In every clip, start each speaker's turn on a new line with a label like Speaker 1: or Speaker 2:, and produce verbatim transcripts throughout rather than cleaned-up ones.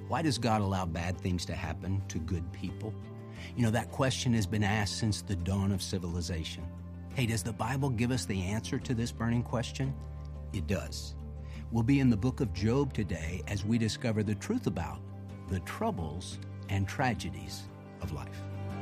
Speaker 1: Why does God allow bad things to happen to good people? You know, that question has been asked since the dawn of civilization. Hey, does the Bible give us the answer to this burning question? It does. We'll be in the book of Job today as we discover the truth about the troubles and tragedies of life.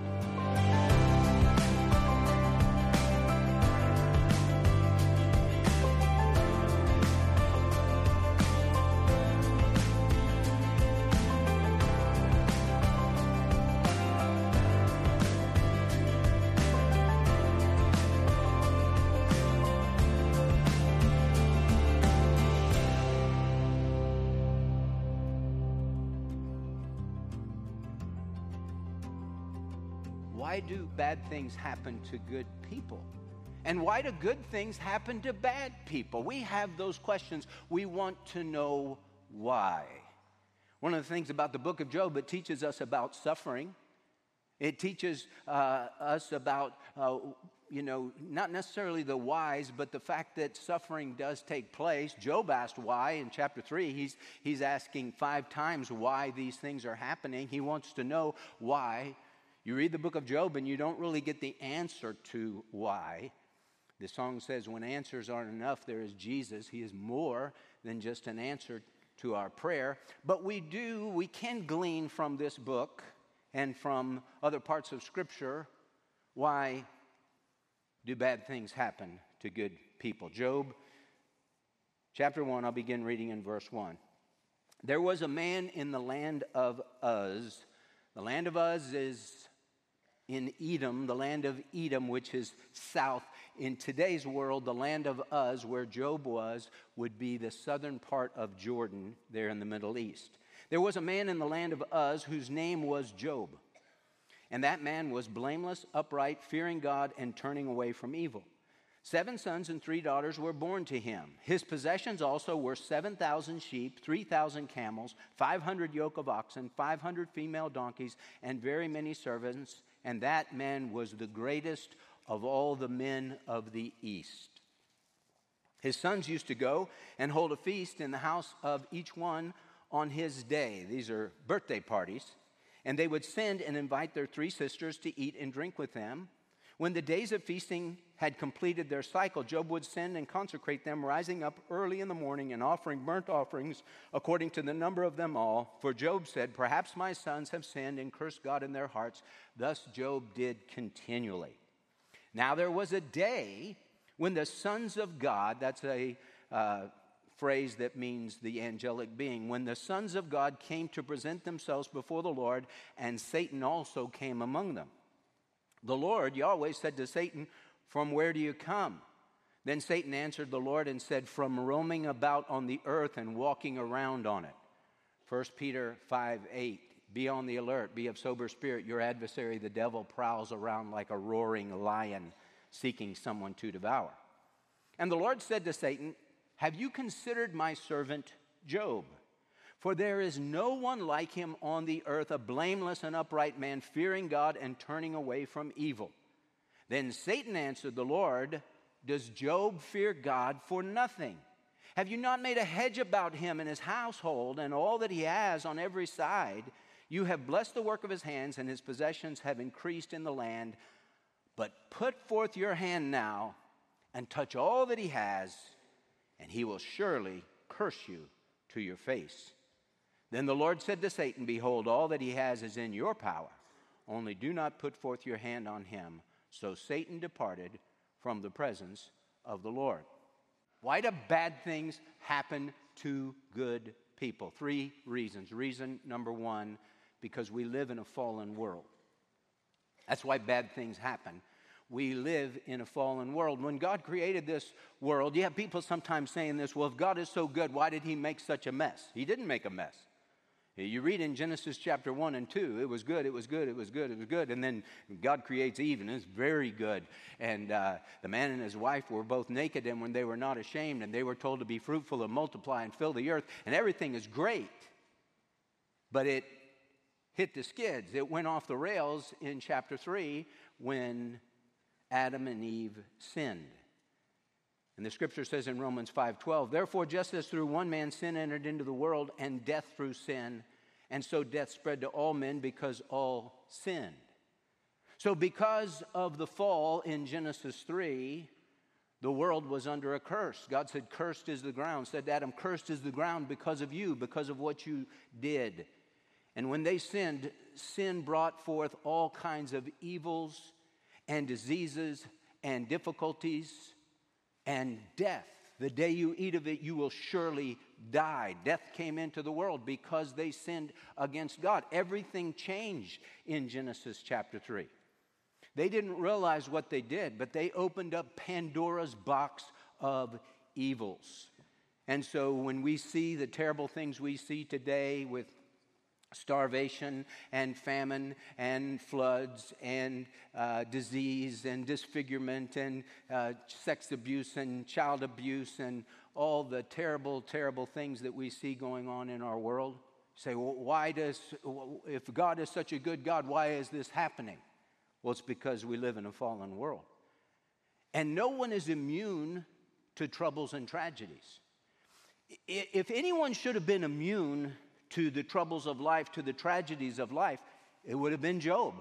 Speaker 1: Why do bad things happen to good people? And why do good things happen to bad people? We have those questions. We want to know why. One of the things about the book of Job, it teaches us about suffering. It teaches uh, us about, uh, you know, not necessarily the whys, but the fact that suffering does take place. Job asked why in chapter three. He's, he's asking five times why these things are happening. He wants to know why. You read the book of Job and you don't really get the answer to why. The song says, when answers aren't enough, there is Jesus. He is more than just an answer to our prayer. But we do, we can glean from this book and from other parts of Scripture, why do bad things happen to good people? Job chapter one, I'll begin reading in verse one. There was a man in the land of Uz. The land of Uz is in Edom, the land of Edom, which is south. In today's world, the land of Uz, where Job was, would be the southern part of Jordan there in the Middle East. There was a man in the land of Uz whose name was Job. And that man was blameless, upright, fearing God, and turning away from evil. Seven sons and three daughters were born to him. His possessions also were seven thousand sheep, three thousand camels, five hundred yoke of oxen, five hundred female donkeys, and very many servants. And that man was the greatest of all the men of the East. His sons used to go and hold a feast in the house of each one on his day. These are birthday parties. And they would send and invite their three sisters to eat and drink with them. When the days of feasting had completed their cycle, Job would send and consecrate them, rising up early in the morning and offering burnt offerings according to the number of them all. For Job said, perhaps my sons have sinned and cursed God in their hearts. Thus Job did continually. Now there was a day when the sons of God, that's a uh, phrase that means the angelic being, when the sons of God came to present themselves before the Lord, and Satan also came among them. The Lord, Yahweh, said to Satan, from where do you come? Then Satan answered the Lord and said, from roaming about on the earth and walking around on it. First Peter five eight, be on the alert, be of sober spirit. Your adversary, the devil, prowls around like a roaring lion, seeking someone to devour. And the Lord said to Satan, have you considered my servant Job? For there is no one like him on the earth, a blameless and upright man, fearing God and turning away from evil. Then Satan answered the Lord, does Job fear God for nothing? Have you not made a hedge about him and his household and all that he has on every side? You have blessed the work of his hands, and his possessions have increased in the land. But put forth your hand now and touch all that he has, and he will surely curse you to your face. Then the Lord said to Satan, behold, all that he has is in your power. Only do not put forth your hand on him. So Satan departed from the presence of the Lord. Why do bad things happen to good people? Three reasons. Reason number one, because we live in a fallen world. That's why bad things happen. We live in a fallen world. When God created this world, you have people sometimes saying this, well, if God is so good, why did he make such a mess? He didn't make a mess. You read in Genesis chapter one and two, it was good, it was good, it was good, it was good. And then God creates Eve, and it's very good. And uh, the man and his wife were both naked, and when they were not ashamed, and they were told to be fruitful and multiply and fill the earth, and everything is great. But it hit the skids. It went off the rails in chapter three when Adam and Eve sinned. And the scripture says in Romans five twelve, therefore, just as through one man sin entered into the world, and death through sin, And so death spread to all men because all sinned. So because of the fall in Genesis three, the world was under a curse. God said, cursed is the ground. Said Adam, cursed is the ground because of you, because of what you did. And when they sinned, sin brought forth all kinds of evils and diseases and difficulties and death. The day you eat of it, you will surely die. Death came into the world because they sinned against God. Everything changed in Genesis chapter three. They didn't realize what they did, but they opened up Pandora's box of evils. And so when we see the terrible things we see today with starvation and famine and floods and uh, disease and disfigurement and uh, sex abuse and child abuse and all the terrible, terrible things that we see going on in our world. You say, well, why does, if God is such a good God, why is this happening? Well, it's because we live in a fallen world. And no one is immune to troubles and tragedies. If anyone should have been immune to the troubles of life, to the tragedies of life, it would have been Job.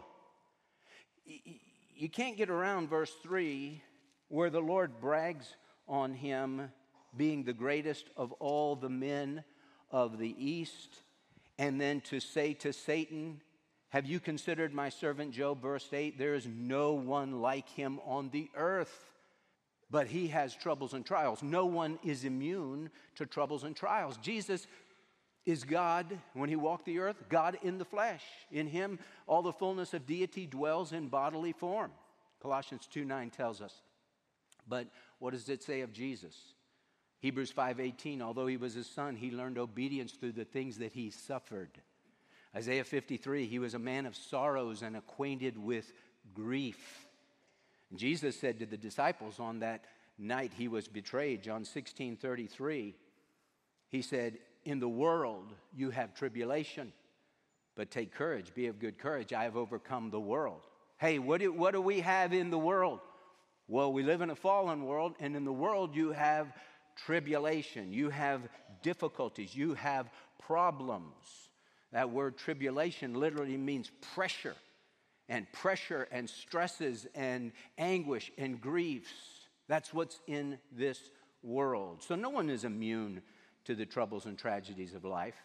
Speaker 1: You can't get around verse three, where the Lord brags on him being the greatest of all the men of the East, and then to say to Satan, have you considered my servant Job? Verse eight, there is no one like him on the earth, but he has troubles and trials. No one is immune to troubles and trials. Jesus is God when he walked the earth, God in the flesh. In him, all the fullness of deity dwells in bodily form. Colossians two nine tells us. But what does it say of Jesus? Hebrews five eighteen, although he was his son, he learned obedience through the things that he suffered. Isaiah fifty-three, he was a man of sorrows and acquainted with grief. And Jesus said to the disciples on that night he was betrayed, John sixteen thirty-three, he said, in the world you have tribulation, but take courage, be of good courage. I have overcome the world. Hey, what do, what do we have in the world? Well, we live in a fallen world, and in the world you have tribulation, you have difficulties, you have problems. That word tribulation literally means pressure, and pressure and stresses and anguish and griefs. That's what's in this world. So no one is immune to the troubles and tragedies of life.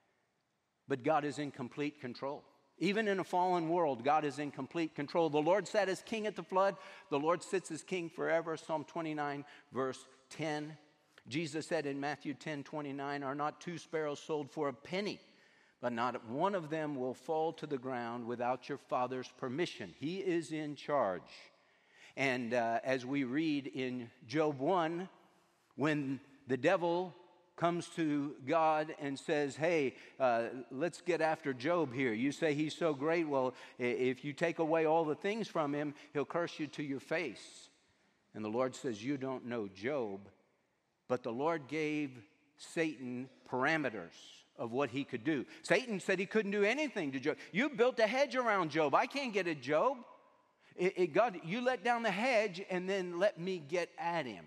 Speaker 1: But God is in complete control. Even in a fallen world, God is in complete control. The Lord sat as king at the flood. The Lord sits as king forever. Psalm twenty-nine, verse ten. Jesus said in Matthew ten twenty-nine, are not two sparrows sold for a penny? But not one of them will fall to the ground without your Father's permission. He is in charge. And uh, as we read in Job one, when the devil comes to God and says, hey, uh, let's get after Job here. You say he's so great. Well, if you take away all the things from him, he'll curse you to your face. And the Lord says, you don't know Job. But the Lord gave Satan parameters of what he could do. Satan said he couldn't do anything to Job. You built a hedge around Job. I can't get at Job. It, it, God, you let down the hedge and then let me get at him.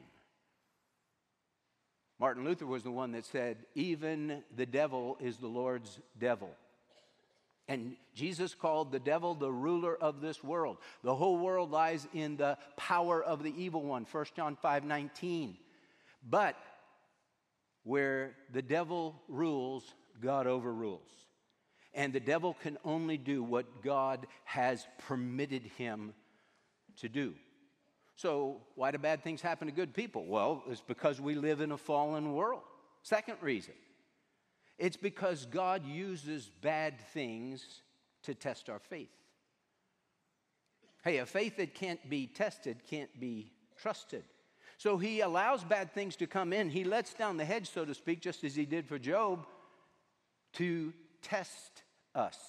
Speaker 1: Martin Luther was the one that said, even the devil is the Lord's devil. And Jesus called the devil the ruler of this world. The whole world lies in the power of the evil one, First John five nineteen. But where the devil rules, God overrules. And the devil can only do what God has permitted him to do. So why do bad things happen to good people? Well, it's because we live in a fallen world. Second reason, it's because God uses bad things to test our faith. Hey, a faith that can't be tested can't be trusted. So he allows bad things to come in. He lets down the hedge, so to speak, just as he did for Job, to test us.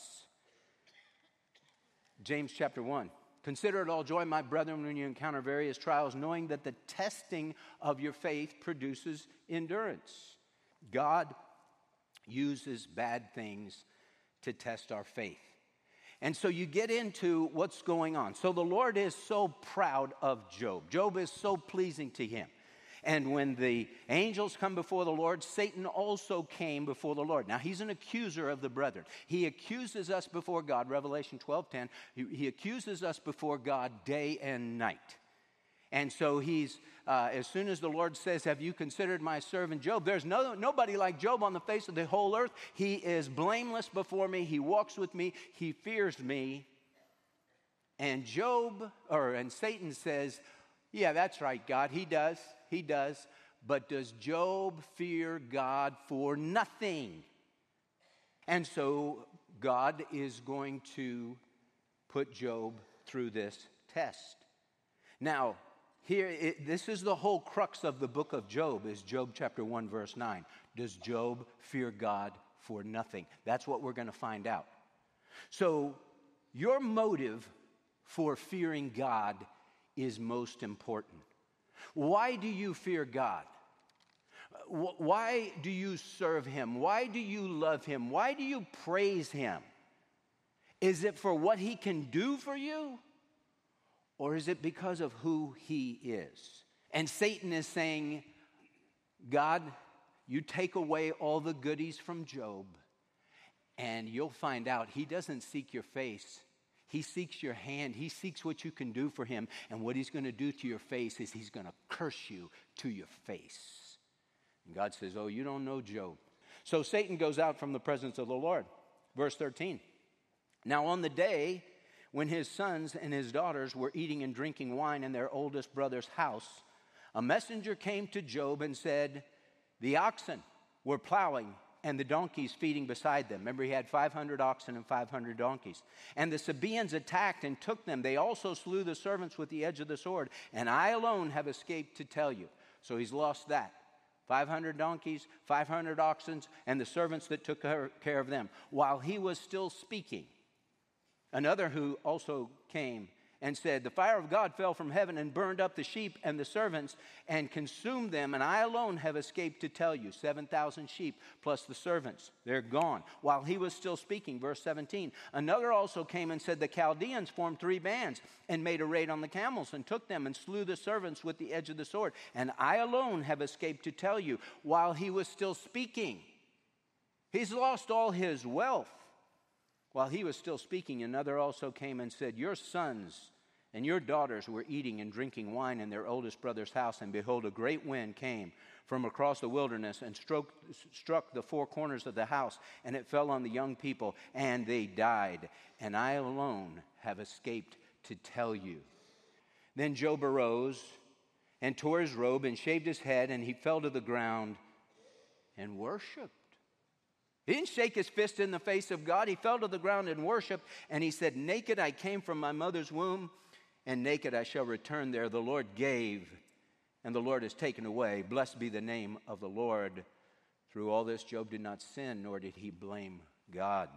Speaker 1: James chapter one. Consider it all joy, my brethren, when you encounter various trials, knowing that the testing of your faith produces endurance. God uses bad things to test our faith. And so you get into what's going on. So the Lord is so proud of Job. Job is so pleasing to him. And when the angels come before the Lord, Satan also came before the Lord. Now, he's an accuser of the brethren. He accuses us before God, Revelation twelve ten. He, he accuses us before God day and night. And so he's, uh, as soon as the Lord says, have you considered my servant Job? There's no, nobody like Job on the face of the whole earth. He is blameless before me. He walks with me. He fears me. And Job, or and Satan says, yeah, that's right, God. He does. He does. But does Job fear God for nothing? And so God is going to put Job through this test. Now, here, it, this is the whole crux of the book of Job, is Job chapter one, verse nine. Does Job fear God for nothing? That's what we're going to find out. So, your motive for fearing God is most important. Why do you fear God? Why do you serve Him? Why do you love Him? Why do you praise Him? Is it for what He can do for you? Or is it because of who He is? And Satan is saying, God, you take away all the goodies from Job, and you'll find out he doesn't seek your face. He seeks your hand. He seeks what you can do for him. And what he's going to do to your face is he's going to curse you to your face. And God says, oh, you don't know Job. So Satan goes out from the presence of the Lord. Verse thirteen. Now on the day when his sons and his daughters were eating and drinking wine in their oldest brother's house, a messenger came to Job and said, the oxen were plowing and the donkeys feeding beside them. Remember, he had five hundred oxen and five hundred donkeys. And the Sabaeans attacked and took them. They also slew the servants with the edge of the sword. And I alone have escaped to tell you. So he's lost that. five hundred donkeys, five hundred oxen, and the servants that took care of them. While he was still speaking, another who also came and said, the fire of God fell from heaven and burned up the sheep and the servants and consumed them, and I alone have escaped to tell you. seven thousand sheep plus the servants, they're gone. While he was still speaking, verse seventeen, another also came and said, the Chaldeans formed three bands and made a raid on the camels and took them and slew the servants with the edge of the sword, and I alone have escaped to tell you. While he was still speaking, he's lost all his wealth. While he was still speaking, another also came and said, your sons and your daughters were eating and drinking wine in their oldest brother's house, and behold, a great wind came from across the wilderness and struck, struck the four corners of the house, and it fell on the young people, and they died. And I alone have escaped to tell you. Then Job arose and tore his robe and shaved his head, and he fell to the ground and worshiped. He didn't shake his fist in the face of God. He fell to the ground and worshiped, and he said, naked I came from my mother's womb, and naked I shall return there. The Lord gave, and the Lord has taken away. Blessed be the name of the Lord. Through all this, Job did not sin, nor did he blame God.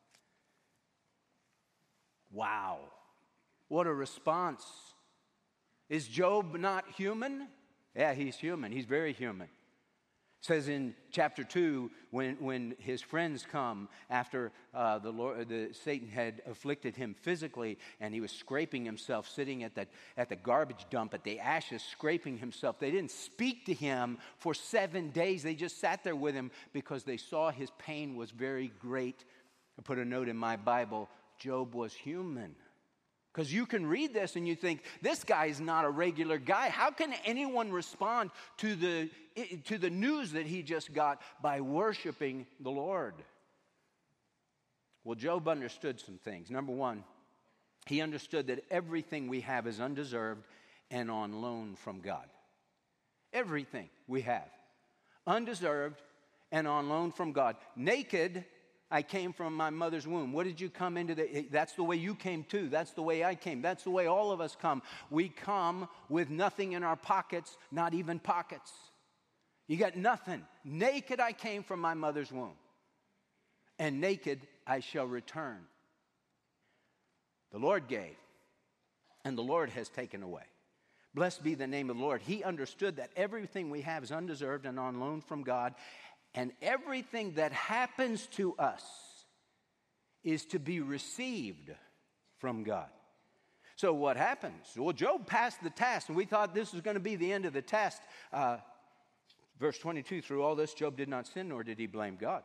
Speaker 1: Wow. What a response. Is Job not human? Yeah, he's human. He's very human. It says in chapter two, when, when his friends come after uh, the Lord, the, Satan had afflicted him physically, and he was scraping himself, sitting at the, at the garbage dump, at the ashes, scraping himself. They didn't speak to him for seven days. They just sat there with him because they saw his pain was very great. I put a note in my Bible, Job was human. Because you can read this and you think, this guy is not a regular guy. How can anyone respond to the, to the news that he just got by worshiping the Lord? Well, Job understood some things. Number one, he understood that everything we have is undeserved and on loan from God. Everything we have, undeserved and on loan from God. Naked, I came from my mother's womb. What did you come into? The, that's the way you came too. That's the way I came. That's the way all of us come. We come with nothing in our pockets, not even pockets. You got nothing. Naked I came from my mother's womb, and naked I shall return. The Lord gave, and the Lord has taken away. Blessed be the name of the Lord. He understood that everything we have is undeserved and on loan from God. And everything that happens to us is to be received from God. So what happens? Well, Job passed the test, and we thought this was going to be the end of the test. Uh, verse twenty-two, through all this, Job did not sin, nor did he blame God.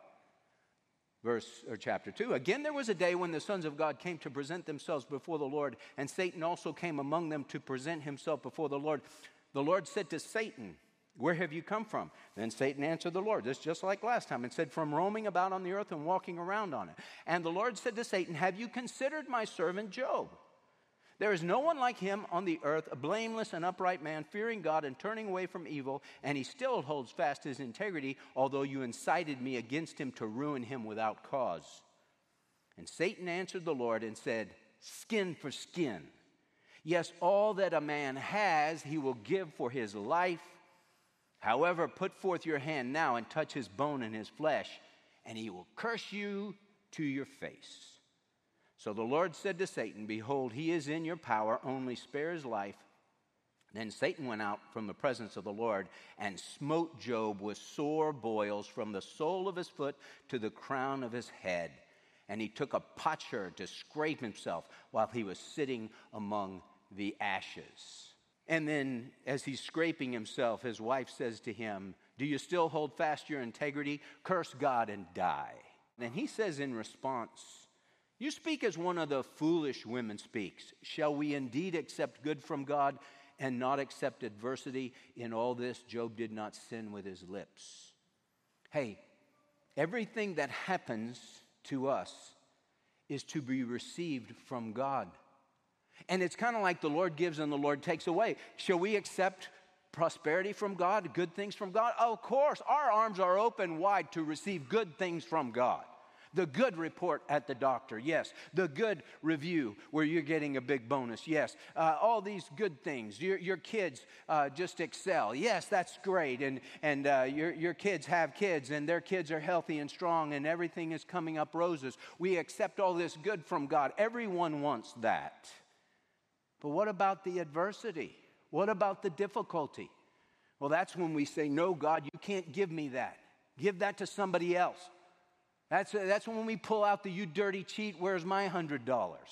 Speaker 1: Verse or chapter two, again there was a day when the sons of God came to present themselves before the Lord, and Satan also came among them to present himself before the Lord. The Lord said to Satan, where have you come from? Then Satan answered the Lord, this just like last time, and said, from roaming about on the earth and walking around on it. And the Lord said to Satan, have you considered my servant Job? There is no one like him on the earth, a blameless and upright man, fearing God and turning away from evil, and he still holds fast his integrity, although you incited me against him to ruin him without cause. And Satan answered the Lord and said, skin for skin. Yes, all that a man has, he will give for his life. However, put forth your hand now and touch his bone and his flesh, and he will curse you to your face. So the Lord said to Satan, behold, he is in your power, only spare his life. Then Satan went out from the presence of the Lord and smote Job with sore boils from the sole of his foot to the crown of his head. And he took a potsherd to scrape himself while he was sitting among the ashes. And then as he's scraping himself, his wife says to him, do you still hold fast your integrity? Curse God and die. And he says in response, you speak as one of the foolish women speaks. Shall we indeed accept good from God and not accept adversity? In all this, Job did not sin with his lips. Hey, everything that happens to us is to be received from God. And it's kind of like the Lord gives and the Lord takes away. Shall we accept prosperity from God, good things from God? Oh, of course, our arms are open wide to receive good things from God. The good report at the doctor, yes. The good review where you're getting a big bonus, yes. Uh, all these good things. Your, your kids uh, just excel. Yes, that's great. And, and uh, your, your kids have kids, and their kids are healthy and strong, and everything is coming up roses. We accept all this good from God. Everyone wants that. But what about the adversity? What about the difficulty? Well, that's when we say, no, God, you can't give me that. Give that to somebody else. That's, that's when we pull out the you dirty cheat, where's my one hundred dollars?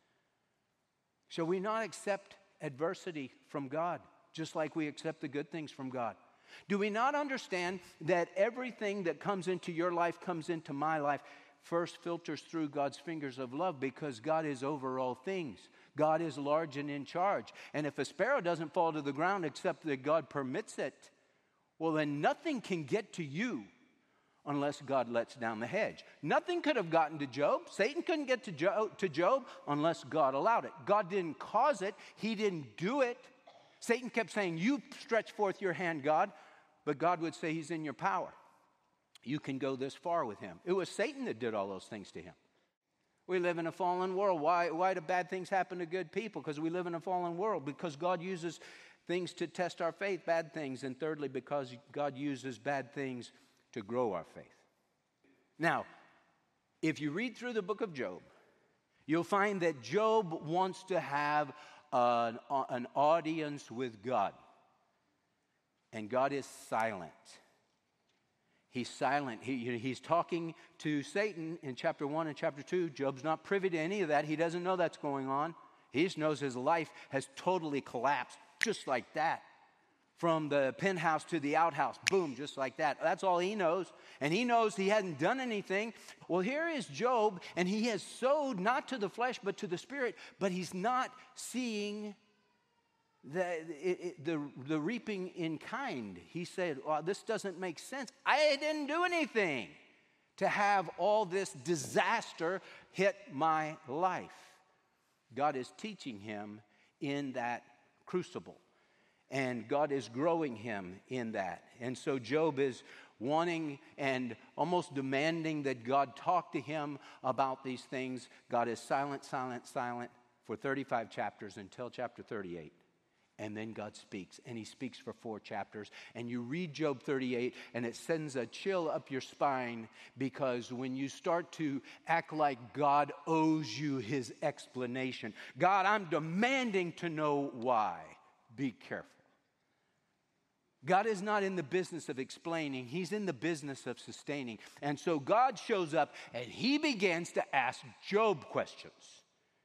Speaker 1: Shall we not accept adversity from God, just like we accept the good things from God? Do we not understand that everything that comes into your life comes into my life first filters through God's fingers of love, because God is over all things. God is large and in charge. And if a sparrow doesn't fall to the ground except that God permits it, well, then nothing can get to you unless God lets down the hedge. Nothing could have gotten to Job. Satan couldn't get to Job, to Job unless God allowed it. God didn't cause it. He didn't do it. Satan kept saying, you stretch forth your hand, God. But God would say, he's in your power. You can go this far with him. It was Satan that did all those things to him. We live in a fallen world. Why, why do bad things happen to good people? Because we live in a fallen world. Because God uses things to test our faith, bad things. And thirdly, because God uses bad things to grow our faith. Now, if you read through the book of Job, you'll find that Job wants to have an, an audience with God. And God is silent. He's silent. He, he's talking to Satan in chapter one and chapter two. Job's not privy to any of that. He doesn't know that's going on. He just knows his life has totally collapsed, just like that. From the penthouse to the outhouse, boom, just like that. That's all he knows. And he knows he hadn't done anything. Well, here is Job, and he has sowed not to the flesh, but to the spirit. But he's not seeing the, it, it, the, the reaping in kind. He said, well, this doesn't make sense. I didn't do anything to have all this disaster hit my life. God is teaching him in that crucible. And God is growing him in that. And so Job is wanting and almost demanding that God talk to him about these things. God is silent, silent, silent for thirty-five chapters until chapter thirty-eight. And then God speaks, and he speaks for four chapters. And you read Job thirty-eight, and it sends a chill up your spine, because when you start to act like God owes you his explanation, God, I'm demanding to know why. Be careful. God is not in the business of explaining. He's in the business of sustaining. And so God shows up, and he begins to ask Job questions.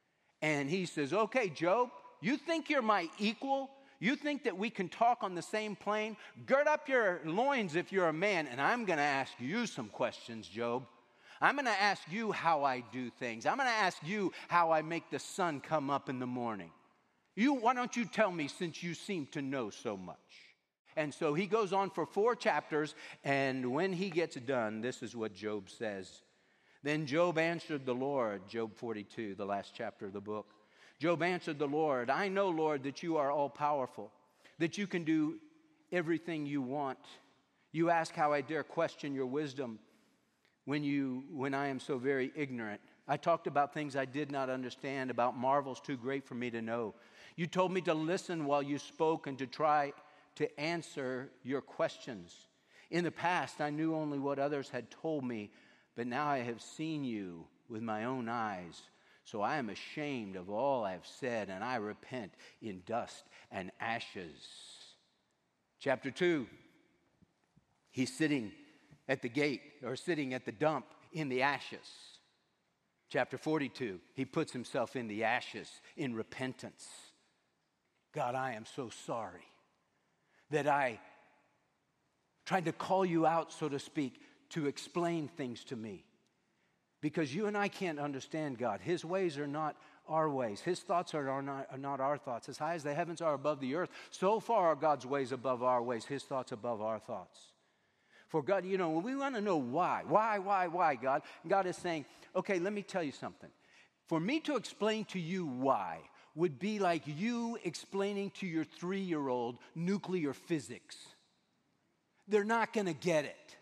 Speaker 1: And he says, okay, Job, you think you're my equal? You think that we can talk on the same plane? Gird up your loins if you're a man, and I'm going to ask you some questions, Job. I'm going to ask you how I do things. I'm going to ask you how I make the sun come up in the morning. You, why don't you tell me, since you seem to know so much? And so he goes on for four chapters, and when he gets done, this is what Job says. Then Job answered the Lord, Job forty-two, the last chapter of the book. Job answered the Lord, I know, Lord, that you are all-powerful, that you can do everything you want. You ask how I dare question your wisdom when you, when I am so very ignorant. I talked about things I did not understand, about marvels too great for me to know. You told me to listen while you spoke and to try to answer your questions. In the past, I knew only what others had told me, but now I have seen you with my own eyes. So I am ashamed of all I have said, and I repent in dust and ashes. Chapter two, he's sitting at the gate, or sitting at the dump in the ashes. Chapter forty-two, he puts himself in the ashes in repentance. God, I am so sorry that I tried to call you out, so to speak, to explain things to me. Because you and I can't understand God. His ways are not our ways. His thoughts are not, are not our thoughts. As high as the heavens are above the earth, so far are God's ways above our ways, his thoughts above our thoughts. For God, you know, we want to know why. Why, why, why, God? God is saying, okay, let me tell you something. For me to explain to you why would be like you explaining to your three-year-old nuclear physics. They're not going to get it.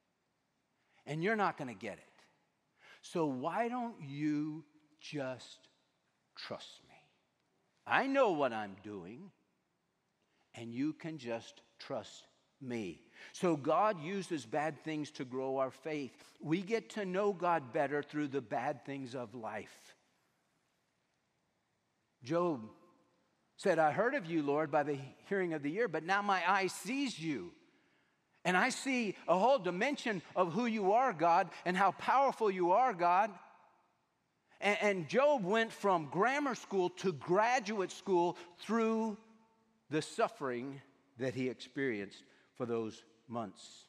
Speaker 1: And you're not going to get it. So why don't you just trust me? I know what I'm doing, and you can just trust me. So God uses bad things to grow our faith. We get to know God better through the bad things of life. Job said, I heard of you, Lord, by the hearing of the ear, but now my eye sees you. And I see a whole dimension of who you are, God, and how powerful you are, God. And, and Job went from grammar school to graduate school through the suffering that he experienced for those months.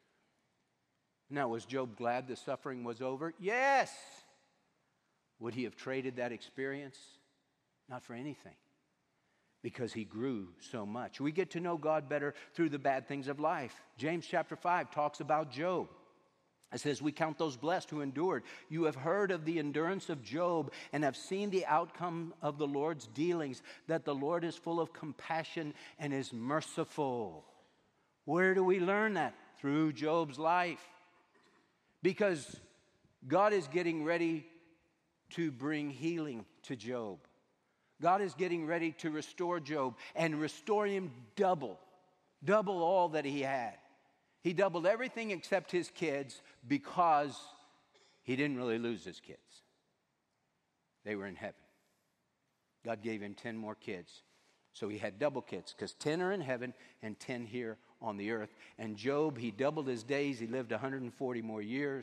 Speaker 1: Now, was Job glad the suffering was over? Yes. Would he have traded that experience? Not for anything. Because he grew so much. We get to know God better through the bad things of life. James chapter five talks about Job. It says, we count those blessed who endured. You have heard of the endurance of Job and have seen the outcome of the Lord's dealings, that the Lord is full of compassion and is merciful. Where do we learn that? Through Job's life. Because God is getting ready to bring healing to Job. God is getting ready to restore Job and restore him double, double all that he had. He doubled everything except his kids because he didn't really lose his kids. They were in heaven. God gave him ten more kids. So he had double kids because ten are in heaven and ten here on the earth. And Job, he doubled his days. He lived one hundred forty more years.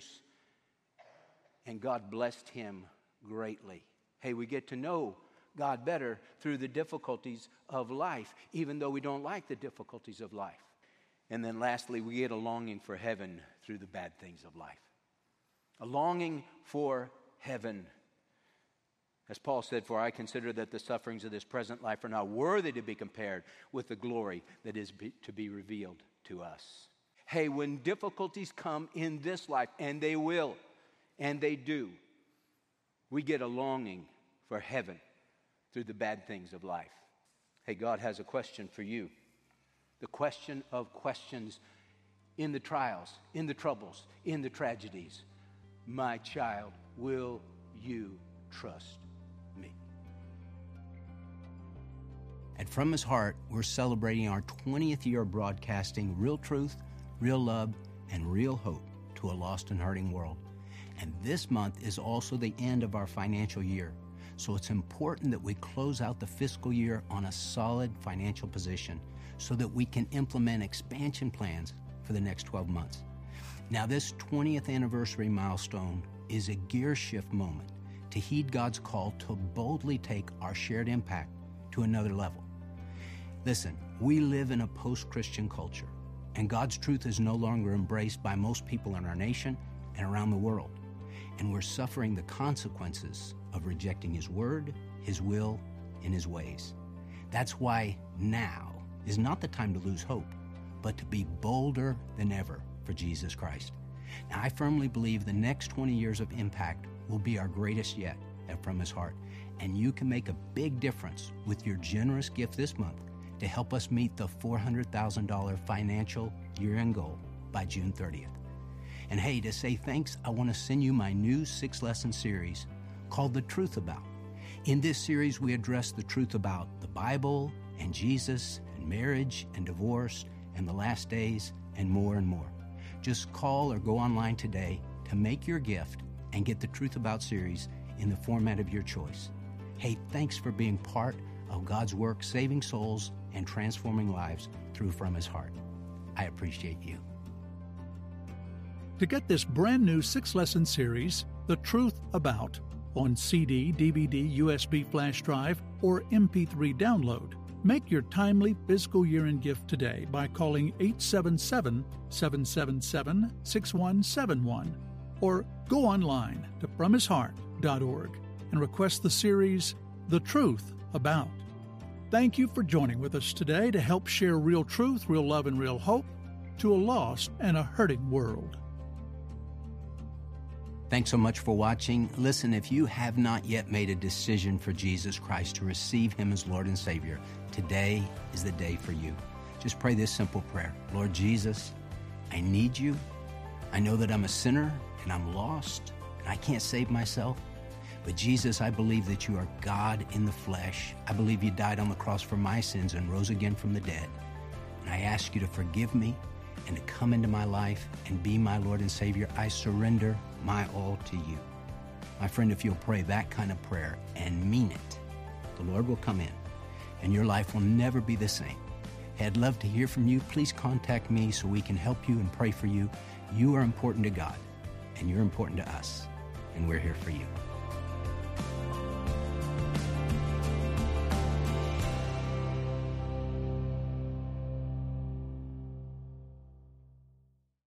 Speaker 1: And God blessed him greatly. Hey, we get to know God better through the difficulties of life, even though we don't like the difficulties of life. And then lastly, we get a longing for heaven through the bad things of life. A longing for heaven. As Paul said, for I consider that the sufferings of this present life are not worthy to be compared with the glory that is be, to be revealed to us. Hey, when difficulties come in this life, and they will, and they do, we get a longing for heaven through the bad things of life. Hey, God has a question for you. The question of questions in the trials, in the troubles, in the tragedies. My child, will you trust me? At From His Heart, we're celebrating our twentieth year of broadcasting real truth, real love, and real hope to a lost and hurting world. And this month is also the end of our financial year. So it's important that we close out the fiscal year on a solid financial position so that we can implement expansion plans for the next twelve months. Now, this twentieth anniversary milestone is a gear shift moment to heed God's call to boldly take our shared impact to another level. Listen, we live in a post-Christian culture, and God's truth is no longer embraced by most people in our nation and around the world. And we're suffering the consequences of rejecting His word, His will, and His ways. That's why now is not the time to lose hope, but to be bolder than ever for Jesus Christ. Now, I firmly believe the next twenty years of impact will be our greatest yet at From His Heart, and you can make a big difference with your generous gift this month to help us meet the four hundred thousand dollars financial year-end goal by June thirtieth. And hey, to say thanks, I want to send you my new six-lesson series called The Truth About. In this series, we address the truth about the Bible and Jesus and marriage and divorce and the last days and more and more. Just call or go online today to make your gift and get the Truth About series in the format of your choice. Hey, thanks for being part of God's work saving souls and transforming lives through From His Heart. I appreciate you.
Speaker 2: To get this brand new six-lesson series, The Truth About, on C D, D V D, U S B flash drive, or M P three download, make your timely fiscal year-end gift today by calling eight seven seven, seven seven seven, six one seven one or go online to from his heart dot org and request the series, The Truth About. Thank you for joining with us today to help share real truth, real love, and real hope to a lost and a hurting world.
Speaker 1: Thanks so much for watching. Listen, if you have not yet made a decision for Jesus Christ to receive Him as Lord and Savior, today is the day for you. Just pray this simple prayer. Lord Jesus, I need you. I know that I'm a sinner and I'm lost and I can't save myself. But Jesus, I believe that you are God in the flesh. I believe you died on the cross for my sins and rose again from the dead. And I ask you to forgive me and to come into my life and be my Lord and Savior. I surrender my all to you. My friend, if you'll pray that kind of prayer and mean it, the Lord will come in and your life will never be the same. Hey, I'd love to hear from you. Please contact me so we can help you and pray for you. You are important to God and you're important to us, and we're here for you.